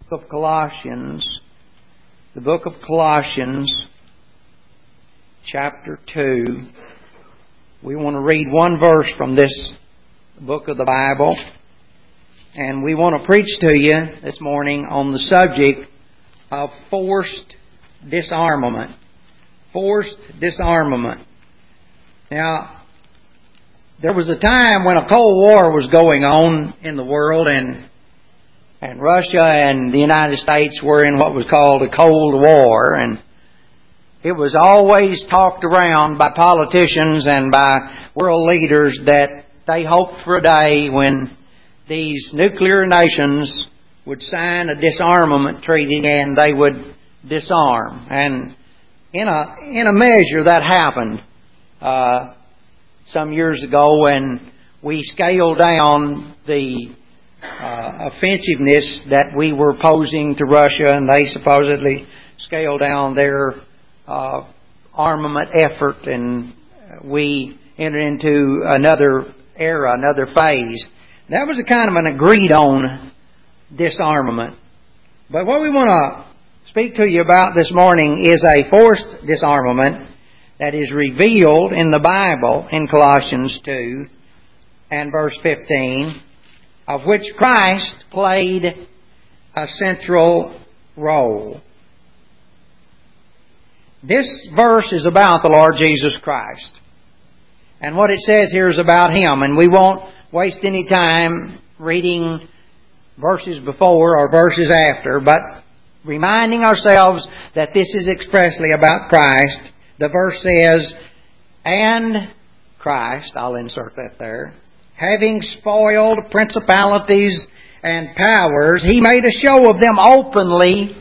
of Colossians, the book of Colossians, chapter 2. We want to read one verse from this book of the Bible, and we want to preach to you this morning on the subject of forced disarmament. Forced disarmament. Now, there was a time when a Cold War was going on in the world, and Russia and the United States were in what was called a Cold War, and it was always talked around by politicians and by world leaders that they hoped for a day when these nuclear nations would sign a disarmament treaty and they would disarm. And in a measure that happened some years ago when we scaled down the offensiveness that we were posing to Russia, and they supposedly scaled down their armament effort, and we entered into another era, another phase. That was a kind of an agreed on disarmament. But what we want to speak to you about this morning is a forced disarmament that is revealed in the Bible in Colossians 2 and verse 15, of which Christ played a central role. This verse is about the Lord Jesus Christ. And what it says here is about Him. And we won't waste any time reading verses before or verses after, but reminding ourselves that this is expressly about Christ. The verse says, "And Christ," I'll insert that there, "having spoiled principalities and powers, He made a show of them openly,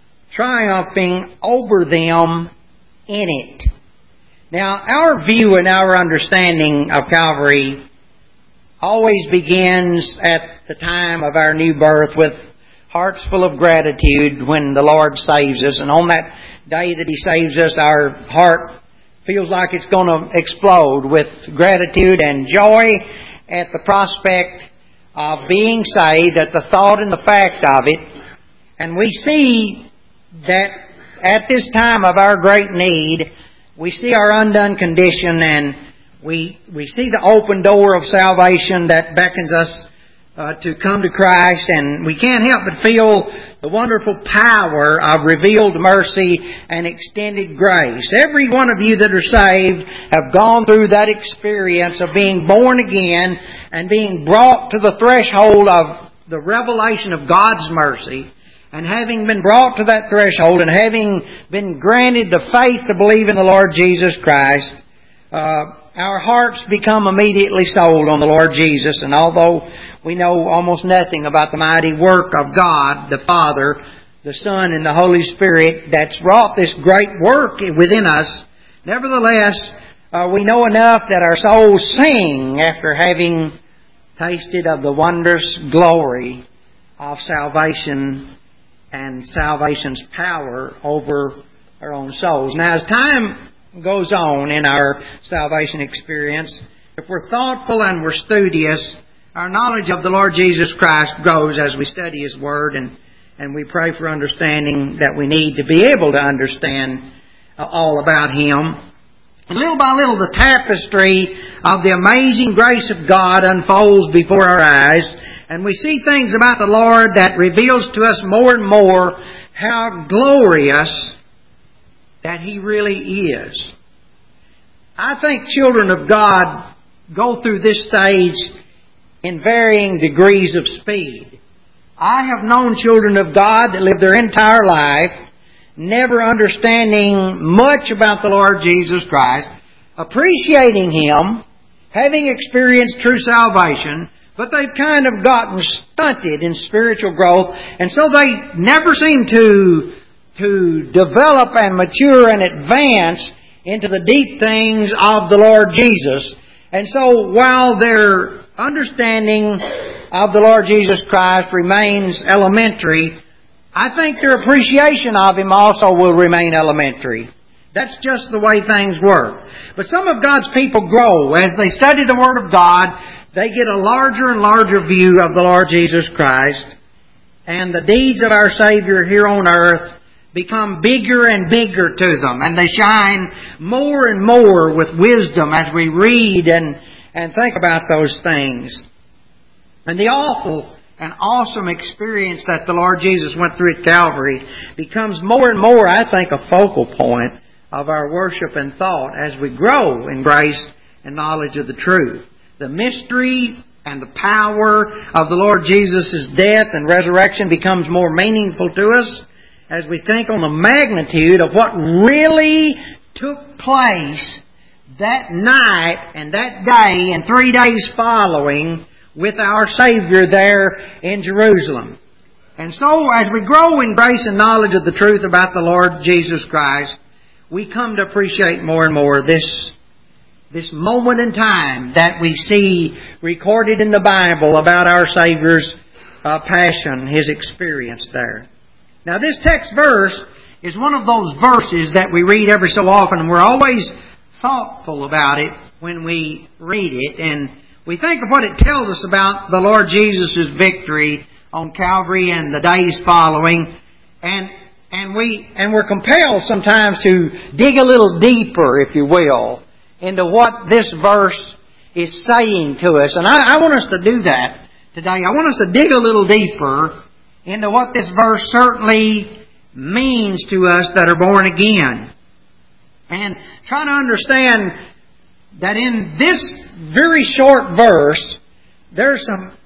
triumphing over them in it." Now, our view and our understanding of Calvary always begins at the time of our new birth with hearts full of gratitude when the Lord saves us. And on that day that He saves us, our heart feels like it's going to explode with gratitude and joy at the prospect of being saved, at the thought and the fact of it. And we see that at this time of our great need, we see our undone condition, and we see the open door of salvation that beckons us to come to Christ, and we can't help but feel the wonderful power of revealed mercy and extended grace. Every one of you that are saved have gone through that experience of being born again and being brought to the threshold of the revelation of God's mercy. And having been brought to that threshold and having been granted the faith to believe in the Lord Jesus Christ, our hearts become immediately sold on the Lord Jesus. And although we know almost nothing about the mighty work of God, the Father, the Son, and the Holy Spirit that's wrought this great work within us, nevertheless, we know enough that our souls sing after having tasted of the wondrous glory of salvation and salvation's power over our own souls. Now, as time goes on in our salvation experience, if we're thoughtful and we're studious, our knowledge of the Lord Jesus Christ grows as we study His Word, and we pray for understanding that we need to be able to understand all about Him. And little by little, the tapestry of the amazing grace of God unfolds before our eyes, and we see things about the Lord that reveals to us more and more how glorious that He really is. I think children of God go through this stage in varying degrees of speed. I have known children of God that live their entire life never understanding much about the Lord Jesus Christ, appreciating Him, having experienced true salvation, but they've kind of gotten stunted in spiritual growth, and so they never seem to develop and mature and advance into the deep things of the Lord Jesus. And so while their understanding of the Lord Jesus Christ remains elementary, I think their appreciation of Him also will remain elementary. That's just the way things work. But some of God's people grow. As they study the Word of God, they get a larger and larger view of the Lord Jesus Christ. and the deeds of our Savior here on earth become bigger and bigger to them, and they shine more and more with wisdom as we read and think about those things. And the awful and awesome experience that the Lord Jesus went through at Calvary becomes more and more, I think, a focal point of our worship and thought as we grow in grace and knowledge of the truth. The mystery and the power of the Lord Jesus' death and resurrection becomes more meaningful to us as we think on the magnitude of what really took place that night and that day and 3 days following with our Savior there in Jerusalem. And so as we grow in grace and knowledge of the truth about the Lord Jesus Christ, we come to appreciate more and more this moment in time that we see recorded in the Bible about our Savior's passion, His experience there. Now this text verse is one of those verses that we read every so often, and we're always thoughtful about it when we read it, and we think of what it tells us about the Lord Jesus' victory on Calvary and the days following, and we're compelled sometimes to dig a little deeper, if you will, into what this verse is saying to us. And I want us to do that today. I want us to dig a little deeper into what this verse certainly means to us that are born again. And try to understand that in this very short verse, there's some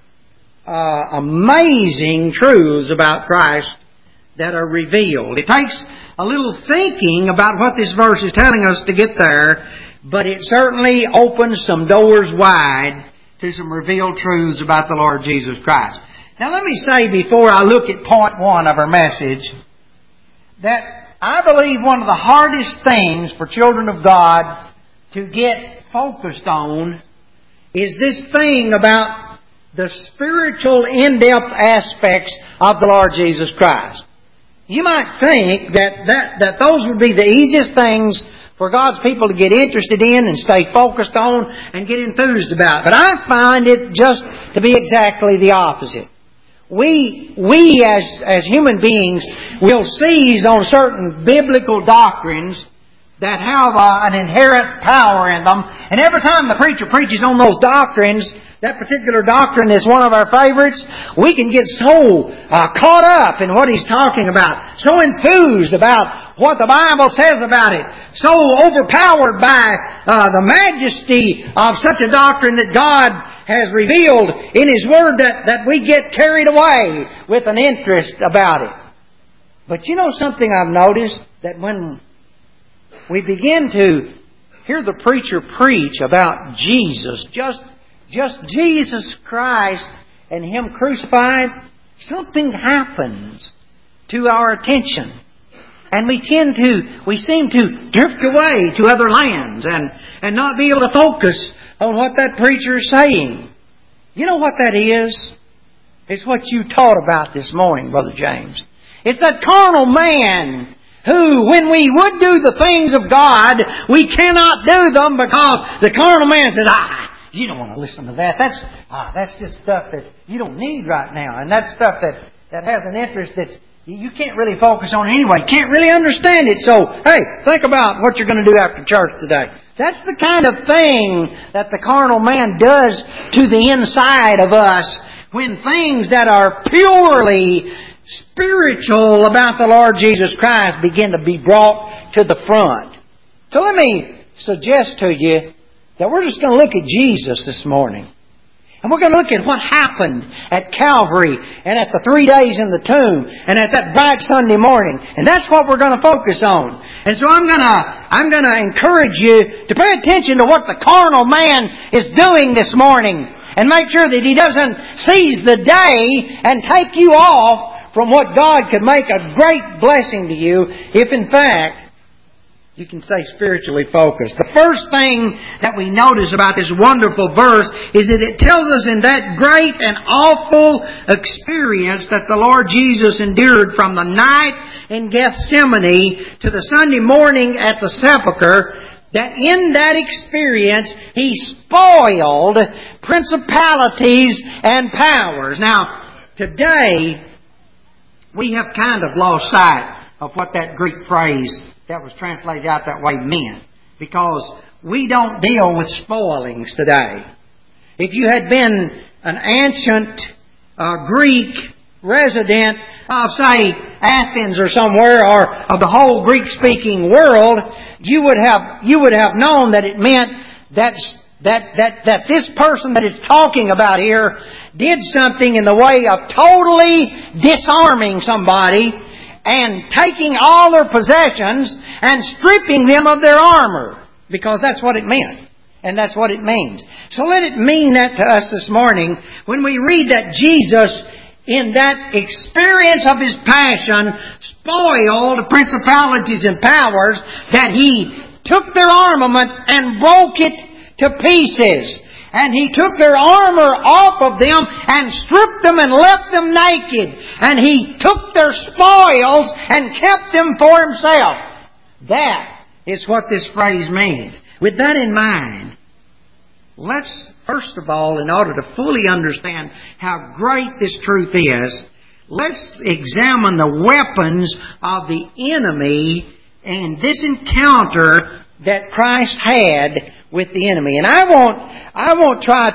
amazing truths about Christ that are revealed. It takes a little thinking about what this verse is telling us to get there, but it certainly opens some doors wide to some revealed truths about the Lord Jesus Christ. Now let me say before I look at point one of our message that I believe one of the hardest things for children of God to get focused on is this thing about the spiritual in-depth aspects of the Lord Jesus Christ. You might think that those would be the easiest things for God's people to get interested in and stay focused on and get enthused about. But I find it just to be exactly the opposite. We as human beings will seize on certain biblical doctrines that have an inherent power in them. And every time the preacher preaches on those doctrines, that particular doctrine is one of our favorites, we can get so caught up in what he's talking about, so enthused about what the Bible says about it, so overpowered by the majesty of such a doctrine that God has revealed in His Word that we get carried away with an interest about it. But you know something I've noticed? That when we begin to hear the preacher preach about Jesus, just Jesus Christ and Him crucified, something happens to our attention. And we seem to drift away to other lands and not be able to focus on what that preacher is saying. You know what that is? It's what you taught about this morning, Brother James. It's that carnal man who, when we would do the things of God, we cannot do them because the carnal man says, you don't want to listen to that. That's just stuff that you don't need right now. And that's stuff that has an interest that you can't really focus on anyway. You can't really understand it. So, hey, think about what you're going to do after church today. That's the kind of thing that the carnal man does to the inside of us when things that are purely spiritual about the Lord Jesus Christ begin to be brought to the front. So let me suggest to you that we're just going to look at Jesus this morning. And we're going to look at what happened at Calvary and at the 3 days in the tomb and at that bright Sunday morning. And that's what we're going to focus on. And so I'm going to encourage you to pay attention to what the carnal man is doing this morning and make sure that he doesn't seize the day and take you off from what God could make a great blessing to you if in fact you can stay spiritually focused. The first thing that we notice about this wonderful verse is that it tells us in that great and awful experience that the Lord Jesus endured from the night in Gethsemane to the Sunday morning at the sepulchre, that in that experience He spoiled principalities and powers. Now, today we have kind of lost sight of what that Greek phrase that was translated out that way meant. Because we don't deal with spoilings today. If you had been an ancient Greek resident of, say, Athens or somewhere, or of the whole Greek-speaking world, you would have known that it meant that this person that it's talking about here did something in the way of totally disarming somebody and taking all their possessions and stripping them of their armor. Because that's what it meant. And that's what it means. So let it mean that to us this morning when we read that Jesus, in that experience of His passion, spoiled principalities and powers, that He took their armament and broke it to pieces. And He took their armor off of them and stripped them and left them naked. And He took their spoils and kept them for Himself. That is what this phrase means. With that in mind, let's, first of all, in order to fully understand how great this truth is, let's examine the weapons of the enemy in this encounter that Christ had with the enemy. And I won't try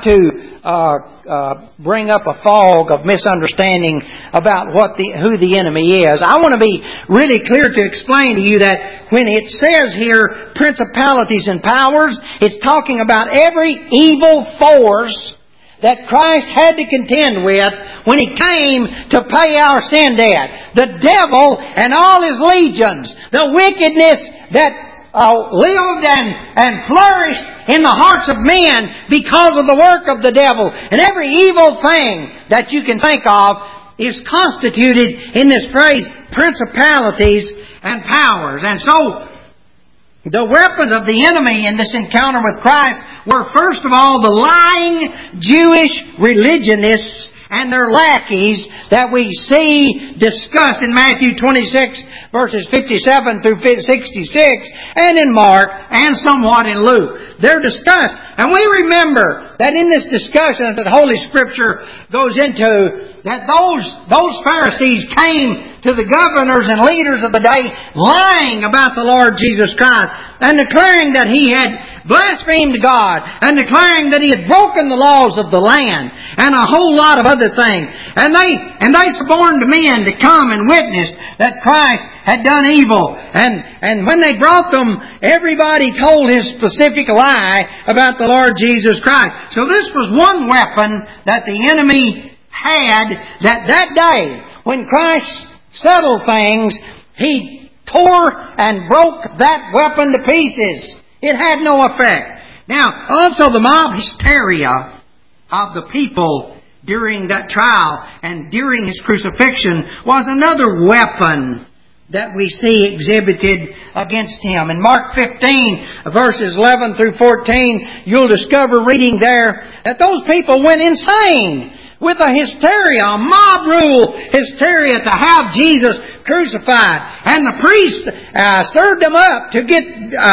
to bring up a fog of misunderstanding about who the enemy is. I want to be really clear to explain to you that when it says here principalities and powers, it's talking about every evil force that Christ had to contend with when He came to pay our sin debt. The devil and all his legions, the wickedness that lived and flourished in the hearts of men because of the work of the devil. And every evil thing that you can think of is constituted in this phrase, principalities and powers. And so, the weapons of the enemy in this encounter with Christ were, first of all, the lying Jewish religionists and their lackeys that we see discussed in Matthew 26, verses 57 through 66, and in Mark, and somewhat in Luke. They're discussed. And we remember that in this discussion that Holy Scripture goes into, that those Pharisees came to the governors and leaders of the day lying about the Lord Jesus Christ and declaring that He had blasphemed God and declaring that He had broken the laws of the land and a whole lot of other things. And they suborned men to come and witness that Christ had done evil. And when they brought them, everybody told his specific lie about the Lord Jesus Christ. So this was one weapon that the enemy had, that day when Christ settled things, He tore and broke that weapon to pieces. It had no effect. Now, also the mob hysteria of the people during that trial and during His crucifixion was another weapon that we see exhibited against Him. In Mark 15, verses 11 through 14, you'll discover reading there that those people went insane with a hysteria, a mob rule hysteria to have Jesus crucified. And the priests stirred them up to get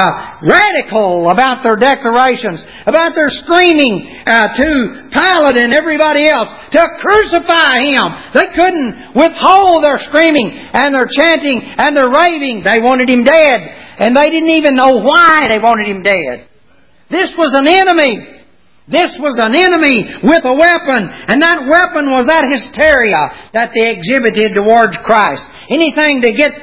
radical about their declarations, about their screaming to Pilate and everybody else to crucify Him. They couldn't withhold their screaming and their chanting and their raving. They wanted Him dead. And they didn't even know why they wanted Him dead. This was an enemy. This was an enemy with a weapon, and that weapon was that hysteria that they exhibited towards Christ. Anything to get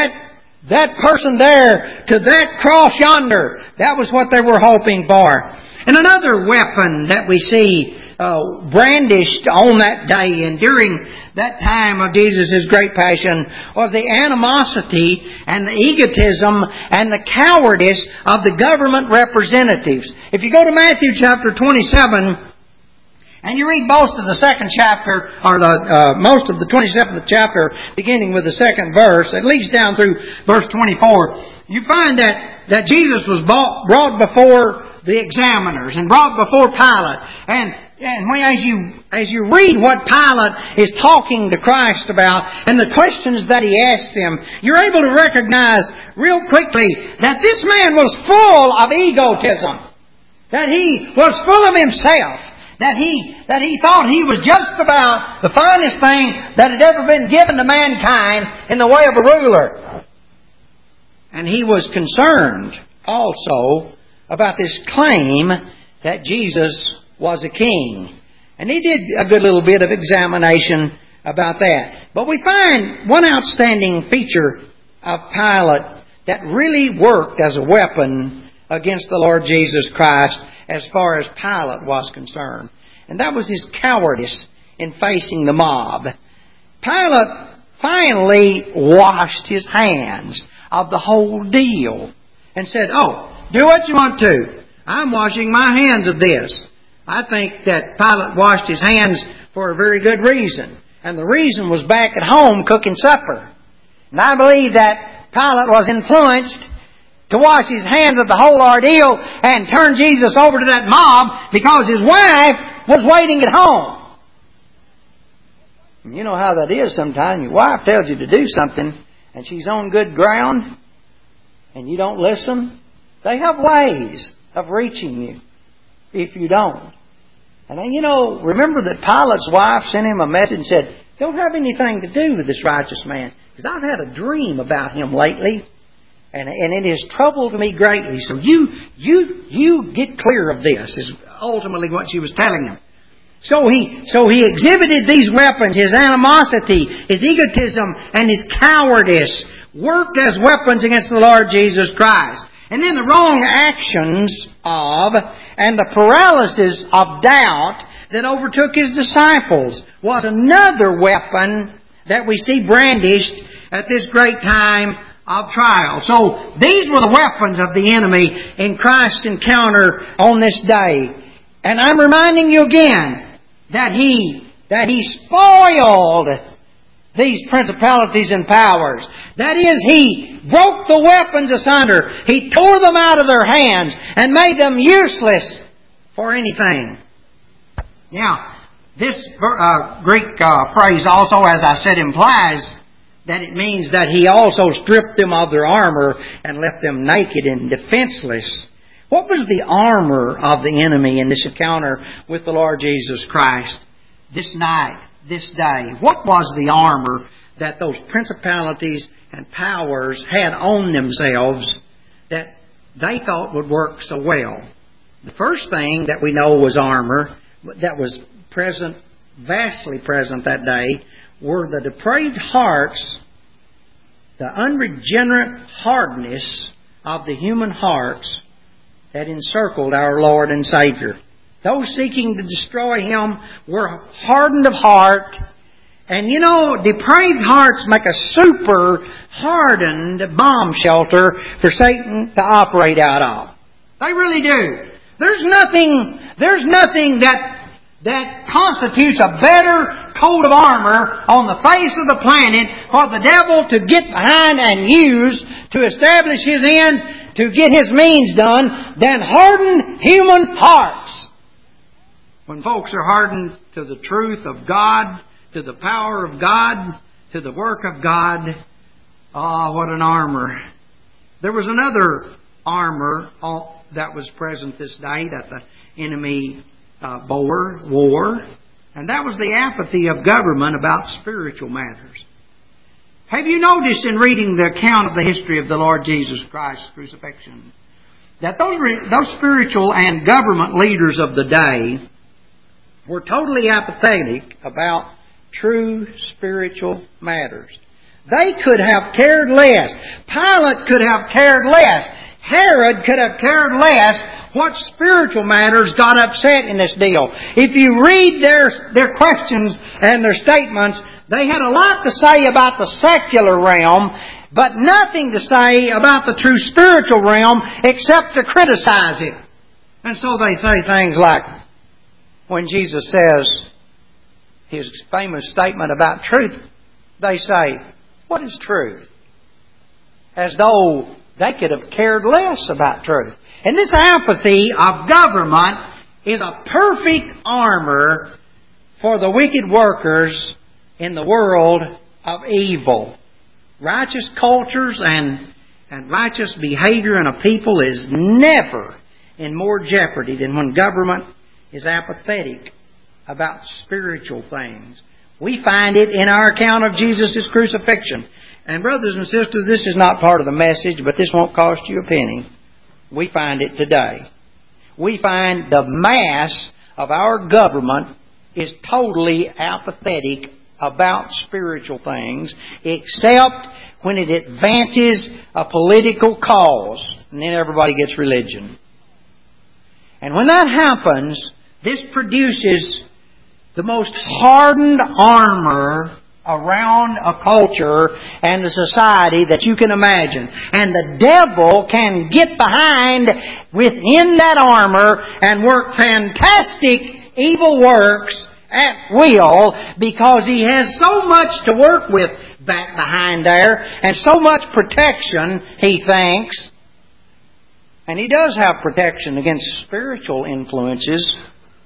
that person there to that cross yonder, that was what they were hoping for. And another weapon that we see brandished on that day and during that time of Jesus' great passion was the animosity and the egotism and the cowardice of the government representatives. If you go to Matthew chapter 27 and you read most of the second chapter, or most of the 27th chapter, beginning with the second verse, at least down through verse 24, you find that Jesus was brought before the examiners and brought before Pilate. And as you read what Pilate is talking to Christ about and the questions that he asked him, you're able to recognize real quickly that this man was full of egotism. That he was full of himself. that he thought he was just about the finest thing that had ever been given to mankind in the way of a ruler. And he was concerned also about this claim that Jesus was a king. And he did a good little bit of examination about that. But we find one outstanding feature of Pilate that really worked as a weapon against the Lord Jesus Christ as far as Pilate was concerned. And that was his cowardice in facing the mob. Pilate finally washed his hands of the whole deal and said, "Oh, do what you want to. I'm washing my hands of this." I think that Pilate washed his hands for a very good reason. And the reason was back at home cooking supper. And I believe that Pilate was influenced to wash his hands of the whole ordeal and turn Jesus over to that mob because his wife was waiting at home. And you know how that is sometimes. Your wife tells you to do something and she's on good ground and you don't listen. They have ways of reaching you if you don't. And you know, remember that Pilate's wife sent him a message and said, "Don't have anything to do with this righteous man, because I've had a dream about him lately, and it has troubled me greatly. So you get clear of this," is ultimately what she was telling him. So he exhibited these weapons, his animosity, his egotism, and his cowardice worked as weapons against the Lord Jesus Christ. And then the wrong actions of and the paralysis of doubt that overtook his disciples was another weapon that we see brandished at this great time of trial. So these were the weapons of the enemy in Christ's encounter on this day. And I'm reminding you again that he spoiled these principalities and powers. That is, he broke the weapons asunder. He tore them out of their hands and made them useless for anything. Now, this Greek phrase also, as I said, implies that it means that he also stripped them of their armor and left them naked and defenseless. What was the armor of the enemy in this encounter with the Lord Jesus Christ this night, this day? What was the armor that those principalities and powers had on themselves that they thought would work so well? The first thing that we know was armor that was present, vastly present that day, were the depraved hearts, the unregenerate hardness of the human hearts that encircled our Lord and Savior. Those seeking to destroy Him were hardened of heart. And you know, depraved hearts make a super hardened bomb shelter for Satan to operate out of. They really do. There's nothing that constitutes a better coat of armor on the face of the planet for the devil to get behind and use to establish his ends, to get his means done, than hardened human hearts. When folks are hardened to the truth of God, to the power of God, to the work of God, what an armor. There was another armor that was present this day that the enemy wore, and that was the apathy of government about spiritual matters. Have you noticed in reading the account of the history of the Lord Jesus Christ's crucifixion that those spiritual and government leaders of the day were totally apathetic about true spiritual matters? They could have cared less. Pilate could have cared less. Herod could have cared less what spiritual matters got upset in this deal. If you read their questions and their statements, they had a lot to say about the secular realm, but nothing to say about the true spiritual realm except to criticize it. And so they say things like, when Jesus says His famous statement about truth, they say, "What is truth?" As though they could have cared less about truth. And this apathy of government is a perfect armor for the wicked workers in the world of evil. Righteous cultures and righteous behavior in a people is never in more jeopardy than when government is apathetic about spiritual things. We find it in our account of Jesus' crucifixion. And brothers and sisters, this is not part of the message, but this won't cost you a penny. We find it today. We find the mass of our government is totally apathetic about spiritual things, except when it advances a political cause, and then everybody gets religion. And when that happens, this produces the most hardened armor around a culture and a society that you can imagine. And the devil can get behind within that armor and work fantastic evil works at will, because he has so much to work with back behind there and so much protection, he thinks. And he does have protection against spiritual influences,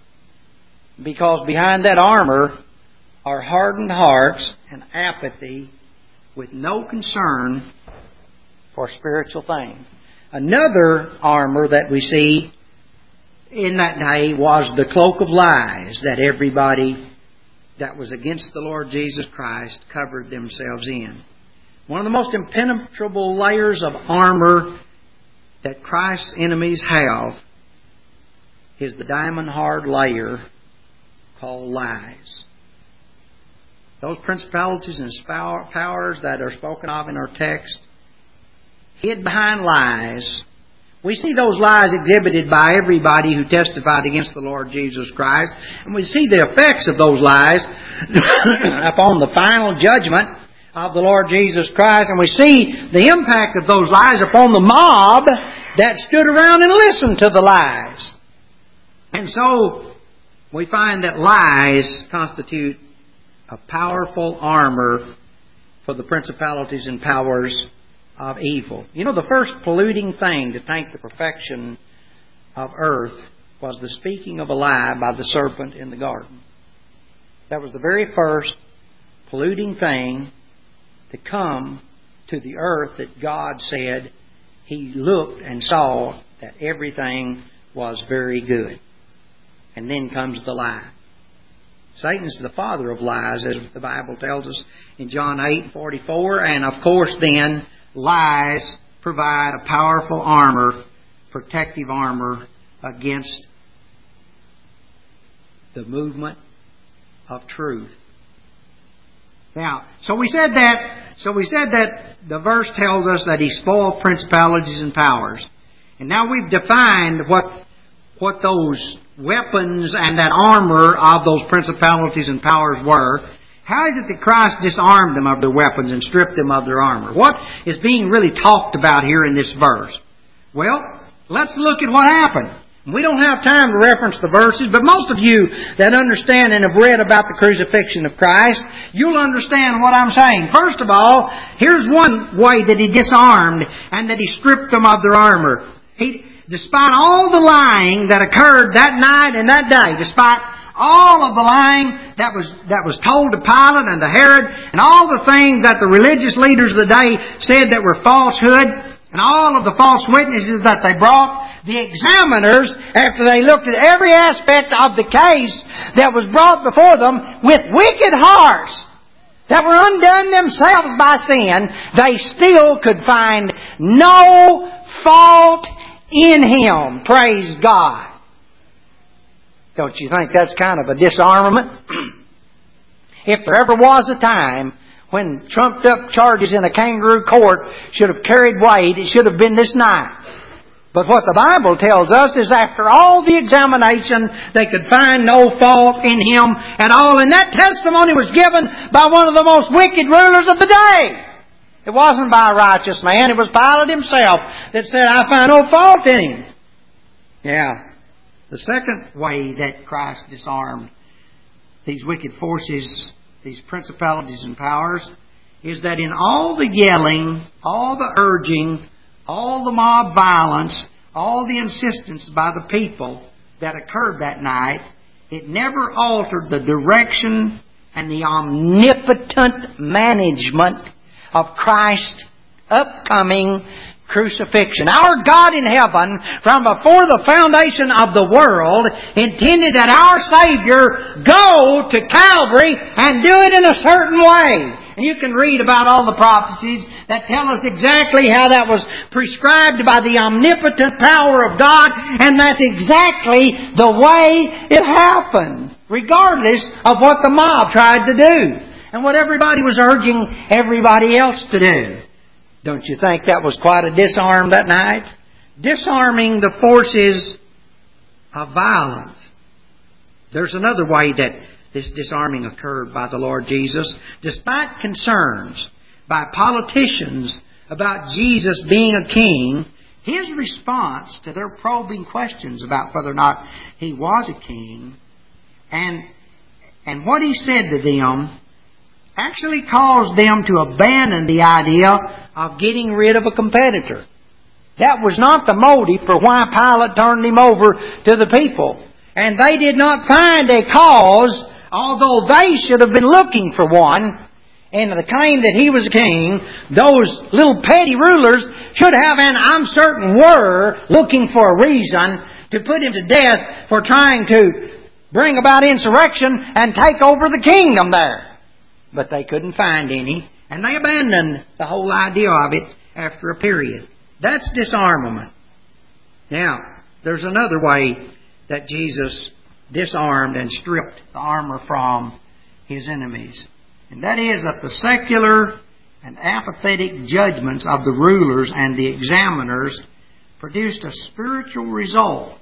because behind that armor are hardened hearts and apathy with no concern for spiritual things. Another armor that we see in that day was the cloak of lies that everybody that was against the Lord Jesus Christ covered themselves in. One of the most impenetrable layers of armor that Christ's enemies have is the diamond-hard layer called lies. Those principalities and powers that are spoken of in our text, hid behind lies. We see those lies exhibited by everybody who testified against the Lord Jesus Christ. And we see the effects of those lies upon the final judgment of the Lord Jesus Christ. And we see the impact of those lies upon the mob that stood around and listened to the lies. And so we find that lies constitute a powerful armor for the principalities and powers of evil. You know, the first polluting thing to taint the perfection of earth was the speaking of a lie by the serpent in the garden. That was the very first polluting thing to come to the earth that God said He looked and saw that everything was very good. And then comes the lie. Satan's the father of lies, as the Bible tells us in John 8:44. And of course then, lies provide a powerful armor, protective armor, against the movement of truth. Now, so we said that the verse tells us that He spoiled principalities and powers. And now we've defined what those weapons and that armor of those principalities and powers were. How is it that Christ disarmed them of their weapons and stripped them of their armor? What is being really talked about here in this verse? Well, let's look at what happened. We don't have time to reference the verses, but most of you that understand and have read about the crucifixion of Christ, you'll understand what I'm saying. First of all, here's one way that He disarmed and that He stripped them of their armor. Despite all the lying that occurred that night and that day, despite all of the lying that was told to Pilate and to Herod, and all the things that the religious leaders of the day said that were falsehood, and all of the false witnesses that they brought, the examiners, after they looked at every aspect of the case that was brought before them with wicked hearts that were undone themselves by sin, they still could find no fault in Him. Praise God. Don't you think that's kind of a disarmament? If there ever was a time when trumped up charges in a kangaroo court should have carried weight, it should have been this night. But what the Bible tells us is after all the examination, they could find no fault in Him at all. And that testimony was given by one of the most wicked rulers of the day. It wasn't by a righteous man. It was Pilate himself that said, I find no fault in Him. Yeah. The second way that Christ disarmed these wicked forces, these principalities and powers, is that in all the yelling, all the urging, all the mob violence, all the insistence by the people that occurred that night, it never altered the direction and the omnipotent management of Christ's upcoming crucifixion. Our God in heaven, from before the foundation of the world, intended that our Savior go to Calvary and do it in a certain way. And you can read about all the prophecies that tell us exactly how that was prescribed by the omnipotent power of God, and that's exactly the way it happened, regardless of what the mob tried to do and what everybody was urging everybody else to do. Don't you think that was quite a disarm that night? Disarming the forces of violence. There's another way that this disarming occurred by the Lord Jesus. Despite concerns by politicians about Jesus being a king, His response to their probing questions about whether or not He was a king and what He said to them actually caused them to abandon the idea of getting rid of a competitor. That was not the motive for why Pilate turned Him over to the people. And they did not find a cause, although they should have been looking for one, in the claim that He was a king. Those little petty rulers should have, and I'm certain were, looking for a reason to put Him to death for trying to bring about insurrection and take over the kingdom there. But they couldn't find any, and they abandoned the whole idea of it after a period. That's disarmament. Now, there's another way that Jesus disarmed and stripped the armor from His enemies. And that is that the secular and apathetic judgments of the rulers and the examiners produced a spiritual result.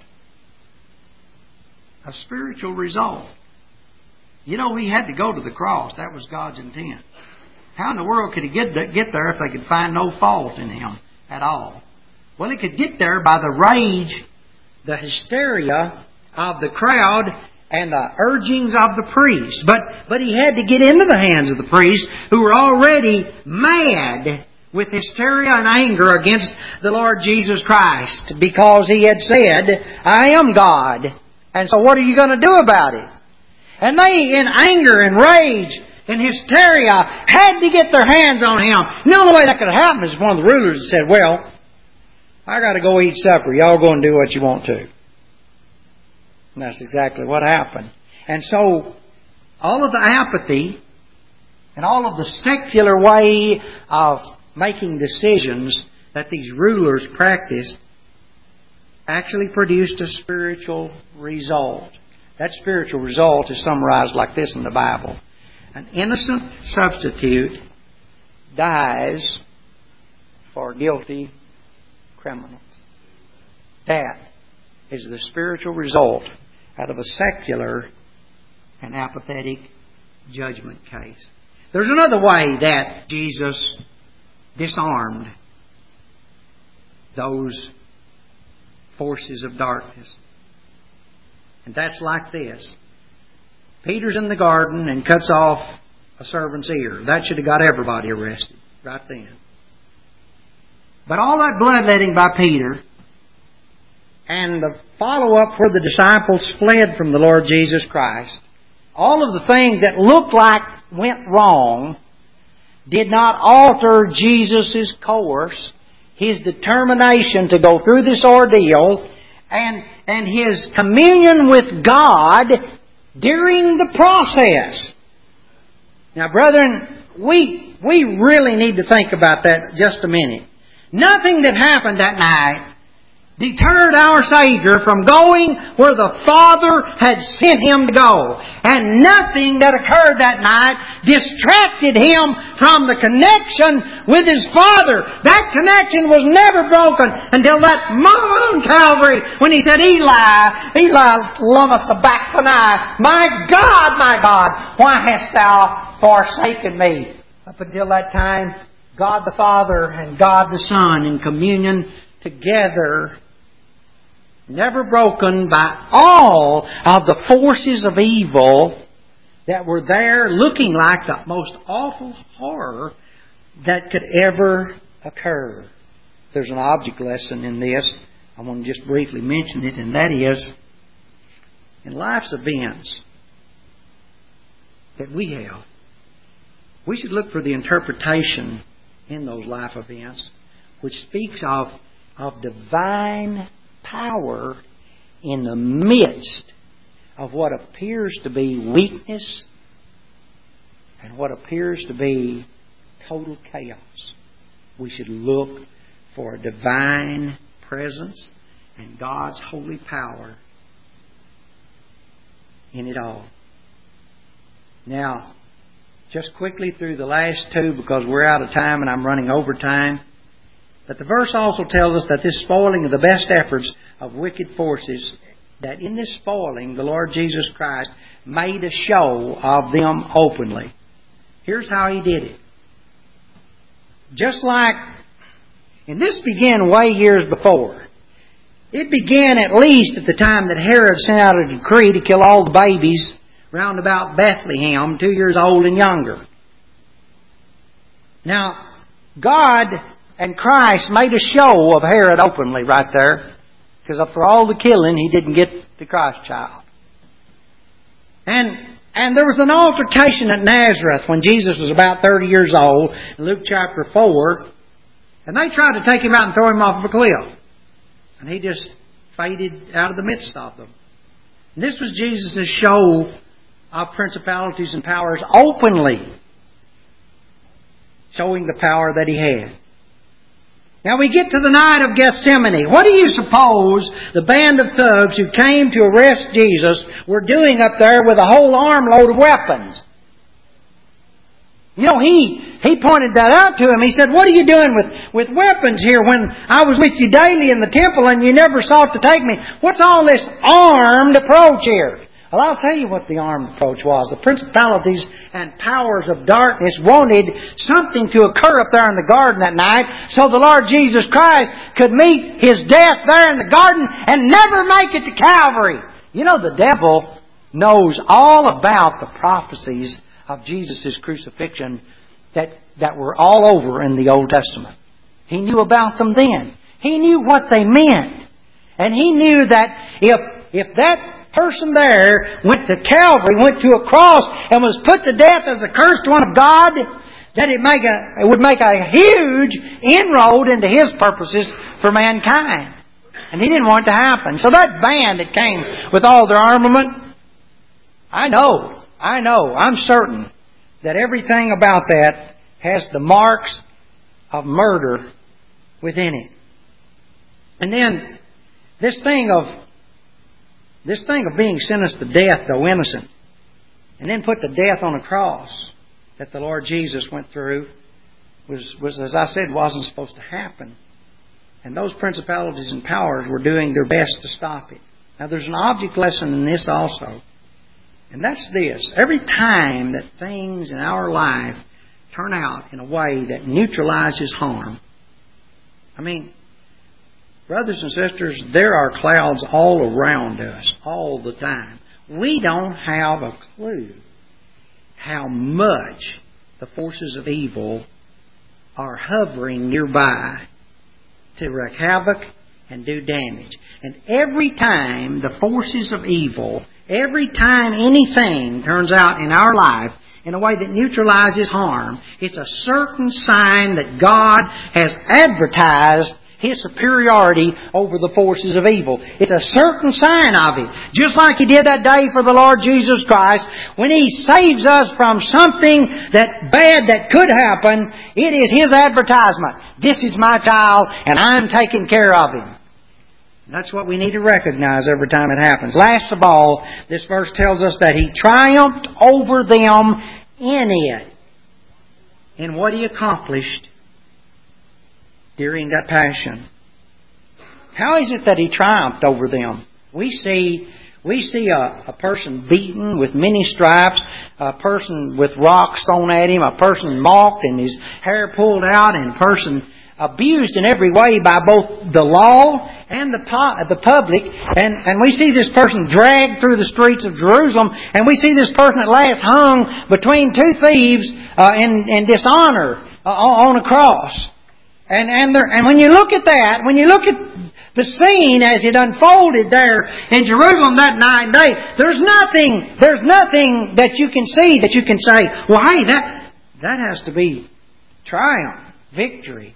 A spiritual result. You know, He had to go to the cross. That was God's intent. How in the world could He get there if they could find no fault in Him at all? Well, He could get there by the rage, the hysteria of the crowd and the urgings of the priests. But He had to get into the hands of the priests who were already mad with hysteria and anger against the Lord Jesus Christ, because He had said, I am God. And so what are you going to do about it? And they, in anger and rage and hysteria, had to get their hands on Him. And the only way that could happen is if one of the rulers said, well, I got to go eat supper. Y'all go and do what you want to. And that's exactly what happened. And so, all of the apathy and all of the secular way of making decisions that these rulers practiced actually produced a spiritual result. That spiritual result is summarized like this in the Bible. An innocent substitute dies for guilty criminals. That is the spiritual result out of a secular and apathetic judgment case. There's another way that Jesus disarmed those forces of darkness. And that's like this. Peter's in the garden and cuts off a servant's ear. That should have got everybody arrested right then. But all that bloodletting by Peter and the follow-up where the disciples fled from the Lord Jesus Christ, all of the things that looked like went wrong did not alter Jesus' course, His determination to go through this ordeal, and His communion with God during the process. Now, brethren, we really need to think about that just a minute. Nothing that happened that night deterred our Savior from going where the Father had sent Him to go. And nothing that occurred that night distracted Him from the connection with His Father. That connection was never broken until that moment on Calvary when He said, Eli, Eli, lama sabachthani, my God, why hast Thou forsaken me? Up until that time, God the Father and God the Son in communion together, never broken by all of the forces of evil that were there looking like the most awful horror that could ever occur. There's an object lesson in this. I want to just briefly mention it, and that is, in life's events that we have, we should look for the interpretation in those life events which speaks of divine power in the midst of what appears to be weakness and what appears to be total chaos. We should look for a divine presence and God's holy power in it all. Now, just quickly through the last two, because we're out of time and I'm running over time. But the verse also tells us that this spoiling of the best efforts of wicked forces, that in this spoiling, the Lord Jesus Christ made a show of them openly. Here's how He did it. Just like, and this began way years before. It began at least at the time that Herod sent out a decree to kill all the babies round about Bethlehem, 2 years old and younger. Now, God and Christ made a show of Herod openly right there, because for all the killing, he didn't get the Christ child. And there was an altercation at Nazareth when Jesus was about 30 years old, in Luke chapter 4, and they tried to take Him out and throw Him off of a cliff. And He just faded out of the midst of them. And this was Jesus' show of principalities and powers openly, showing the power that He had. Now we get to the night of Gethsemane. What do you suppose the band of thugs who came to arrest Jesus were doing up there with a whole armload of weapons? You know, he pointed that out to him. He said, "What are you doing with weapons here when I was with you daily in the temple and you never sought to take me? What's all this armed approach here?" Well, I'll tell you what the armed approach was. The principalities and powers of darkness wanted something to occur up there in the garden that night so the Lord Jesus Christ could meet His death there in the garden and never make it to Calvary. You know, the devil knows all about the prophecies of Jesus' crucifixion that were all over in the Old Testament. He knew about them then. He knew what they meant. And he knew that if that person there went to Calvary, went to a cross, and was put to death as a cursed one of God, that it would make a huge inroad into His purposes for mankind. And He didn't want it to happen. So that band that came with all their armament, I'm certain that everything about that has the marks of murder within it. And then this thing of being sentenced to death, though innocent, and then put to death on a cross that the Lord Jesus went through was, as I said, wasn't supposed to happen. And those principalities and powers were doing their best to stop it. Now there's an object lesson in this also. And that's this. Every time that things in our life turn out in a way that neutralizes harm. I mean, brothers and sisters, there are clouds all around us all the time. We don't have a clue how much the forces of evil are hovering nearby to wreak havoc and do damage. And every time the forces of evil, every time anything turns out in our life in a way that neutralizes harm, it's a certain sign that God has advertised His superiority over the forces of evil. It's a certain sign of it. Just like He did that day for the Lord Jesus Christ. When He saves us from something that bad that could happen, it is His advertisement. This is my child and I'm taking care of him. That's what we need to recognize every time it happens. Last of all, this verse tells us that He triumphed over them in it. In what He accomplished during that passion. How is it that He triumphed over them? We see a person beaten with many stripes, a person with rocks thrown at him, a person mocked and his hair pulled out, and a person abused in every way by both the law and the public. And we see this person dragged through the streets of Jerusalem, and we see this person at last hung between two thieves in dishonor on a cross. And when you look at that, when you look at the scene as it unfolded there in Jerusalem that night and day, there's nothing that you can see that you can say, well, hey, that has to be triumph, victory.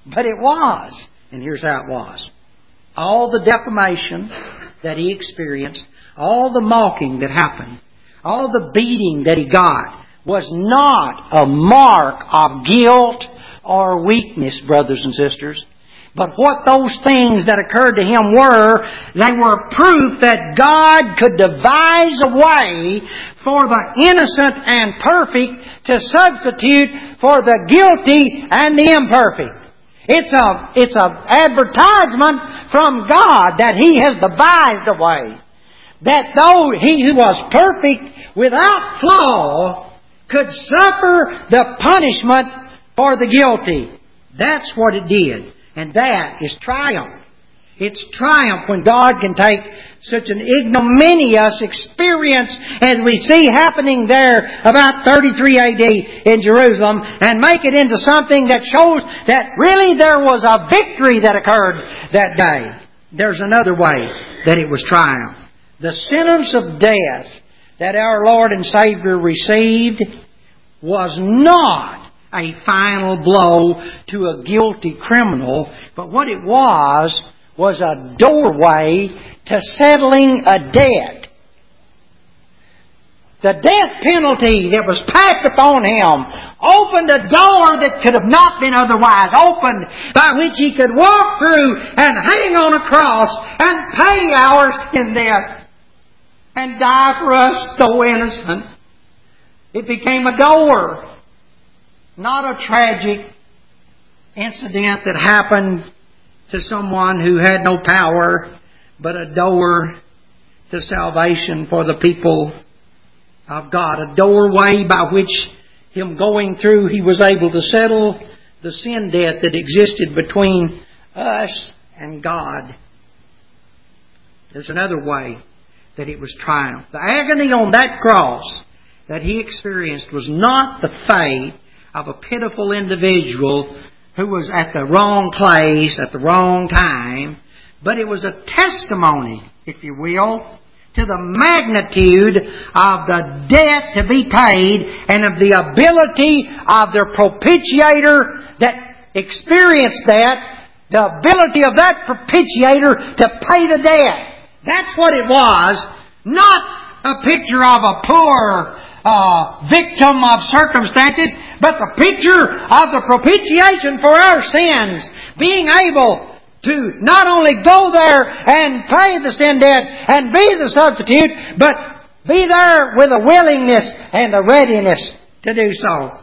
But it was. And here's how it was. All the defamation that He experienced, all the mocking that happened, all the beating that He got was not a mark of guilt or weakness, brothers and sisters. But what those things that occurred to Him were, they were proof that God could devise a way for the innocent and perfect to substitute for the guilty and the imperfect. It's a advertisement from God that He has devised a way that though He who was perfect without flaw could suffer the punishment for the guilty. That's what it did. And that is triumph. It's triumph when God can take such an ignominious experience as we see happening there about 33 AD in Jerusalem and make it into something that shows that really there was a victory that occurred that day. There's another way that it was triumph. The sentence of death that our Lord and Savior received was not a final blow to a guilty criminal, but what it was a doorway to settling a debt. The death penalty that was passed upon Him opened a door that could have not been otherwise opened, by which He could walk through and hang on a cross and pay our sin debt and die for us, though innocent. It became a door. Not a tragic incident that happened to someone who had no power, but a door to salvation for the people of God. A doorway by which Him going through, He was able to settle the sin debt that existed between us and God. There's another way that it was triumph. The agony on that cross that He experienced was not the fate of a pitiful individual who was at the wrong place at the wrong time, but it was a testimony, if you will, to the magnitude of the debt to be paid and of the ability of the propitiator that experienced that, the ability of that propitiator to pay the debt. That's what it was, not a picture of a poor victim of circumstances, but the picture of the propitiation for our sins. Being able to not only go there and pay the sin debt and be the substitute, but be there with a willingness and a readiness to do so.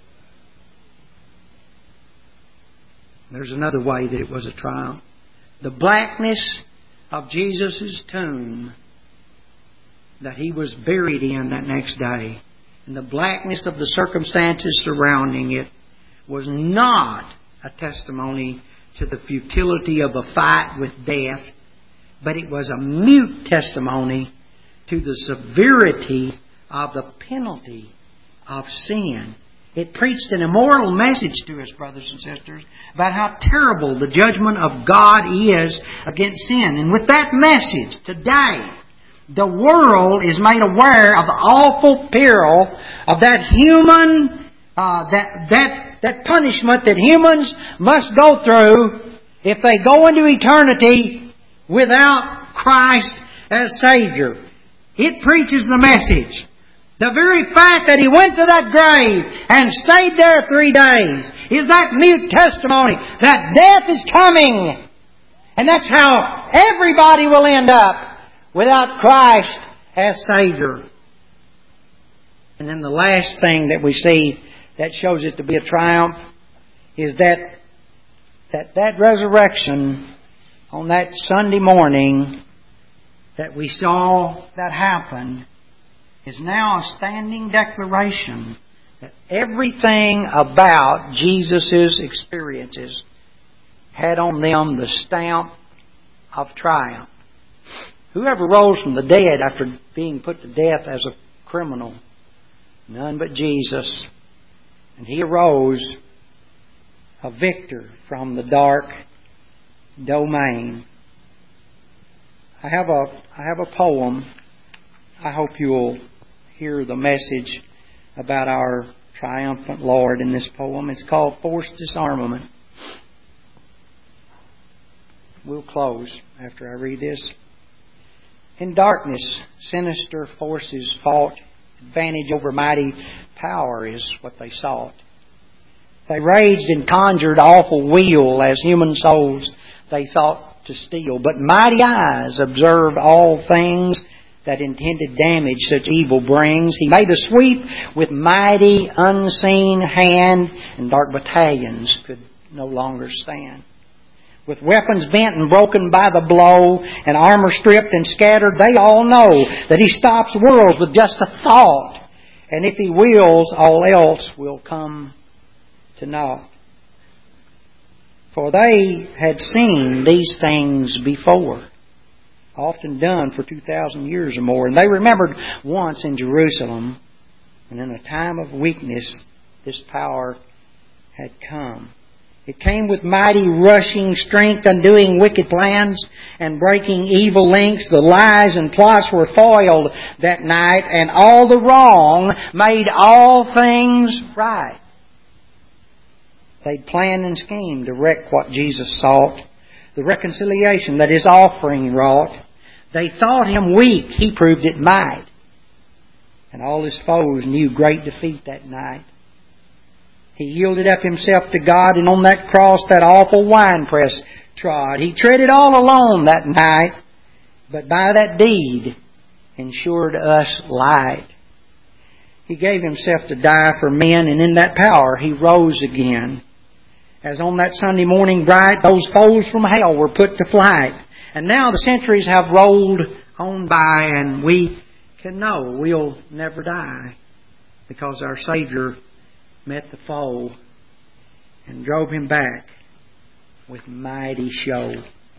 There's another way that it was a triumph. The blackness of Jesus' tomb that He was buried in that next day, and the blackness of the circumstances surrounding it, was not a testimony to the futility of a fight with death, but it was a mute testimony to the severity of the penalty of sin. It preached an immortal message to us, brothers and sisters, about how terrible the judgment of God is against sin. And with that message today, the world is made aware of the awful peril of that human, that punishment that humans must go through if they go into eternity without Christ as Savior. It preaches the message. The very fact that He went to that grave and stayed there 3 days is that mute testimony that death is coming. And that's how everybody will end up without Christ as Savior. And then the last thing that we see that shows it to be a triumph is that resurrection on that Sunday morning that we saw that happen is now a standing declaration that everything about Jesus' experiences had on them the stamp of triumph. Whoever rose from the dead after being put to death as a criminal? None but Jesus. And He arose a victor from the dark domain. I have a poem. I hope you'll hear the message about our triumphant Lord in this poem. It's called Forced Disarmament. we'll close after I read this. In darkness, sinister forces fought. Advantage over mighty power is what they sought. They raged and conjured awful weal as human souls they thought to steal. But mighty eyes observed all things that intended damage such evil brings. He made a sweep with mighty unseen hand, and dark battalions could no longer stand. With weapons bent and broken by the blow, and armor stripped and scattered, they all know that He stops worlds with just a thought. And if He wills, all else will come to naught. For they had seen these things before, often done for 2,000 years or more. And they remembered once in Jerusalem, and in a time of weakness, this power had come. It came with mighty rushing strength, undoing wicked plans and breaking evil links. The lies and plots were foiled that night, and all the wrong made all things right. They'd planned and schemed to wreck what Jesus sought, the reconciliation that His offering wrought. They thought Him weak, He proved it might. And all His foes knew great defeat that night. He yielded up Himself to God, and on that cross that awful winepress trod. He treaded all alone that night, but by that deed ensured us light. He gave Himself to die for men, and in that power He rose again. As on that Sunday morning bright, those foes from hell were put to flight. And now the centuries have rolled on by, and we can know we'll never die, because our Savior met the foe and drove him back with mighty show.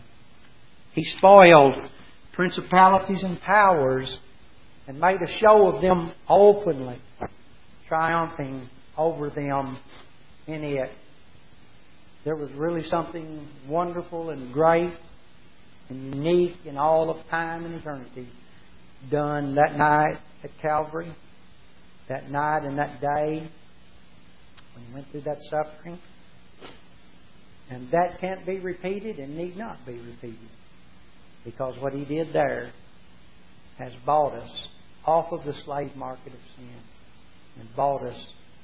He spoiled principalities and powers and made a show of them openly, triumphing over them in it. There was really something wonderful and great and unique in all of time and eternity done that night at Calvary, that night and that day when He went through that suffering. And that can't be repeated and need not be repeated, because what He did there has bought us off of the slave market of sin and bought us